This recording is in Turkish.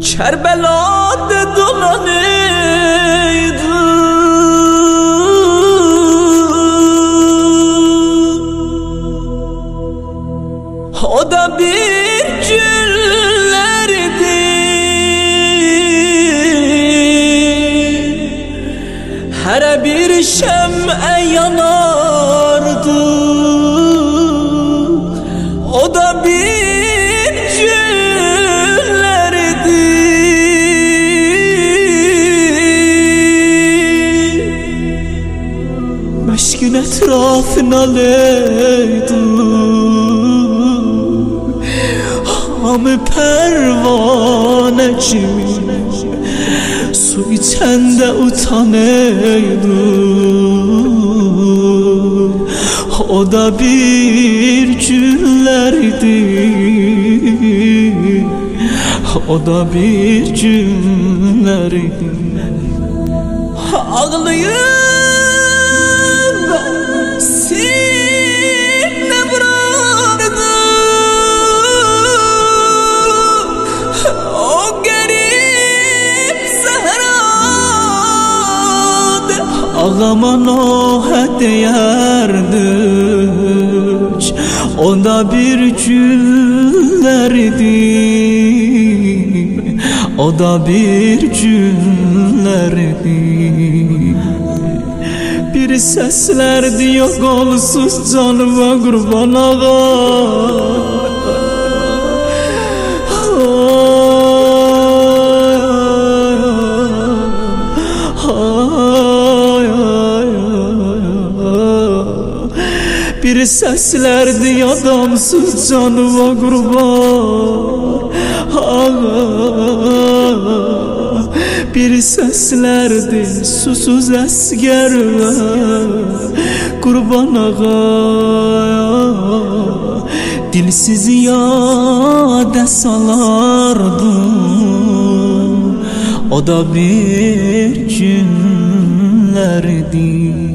Kerbela'da dolanıydı. O da bir günlerdi. Her bir şem'e yanardı. O da bir günlerdi. Meşkin etrafına leydi. Hamı pervane kimi su içende utanıydı. O da bir günlerdi. O da bir günlerdi. Ağlayıp sine vurardı. O garip sahrada ağlaman o değerdik. O da bir günlerdi. O da bir günlerdi. Bir sesler diyor kolsuz canıma kurban ağa. Bir seslerdi adamsız canıma kurban. Bir seslerdi susuz eskerime kurban ağa. Dilsiz yâde salardım. O da bir günlerdi.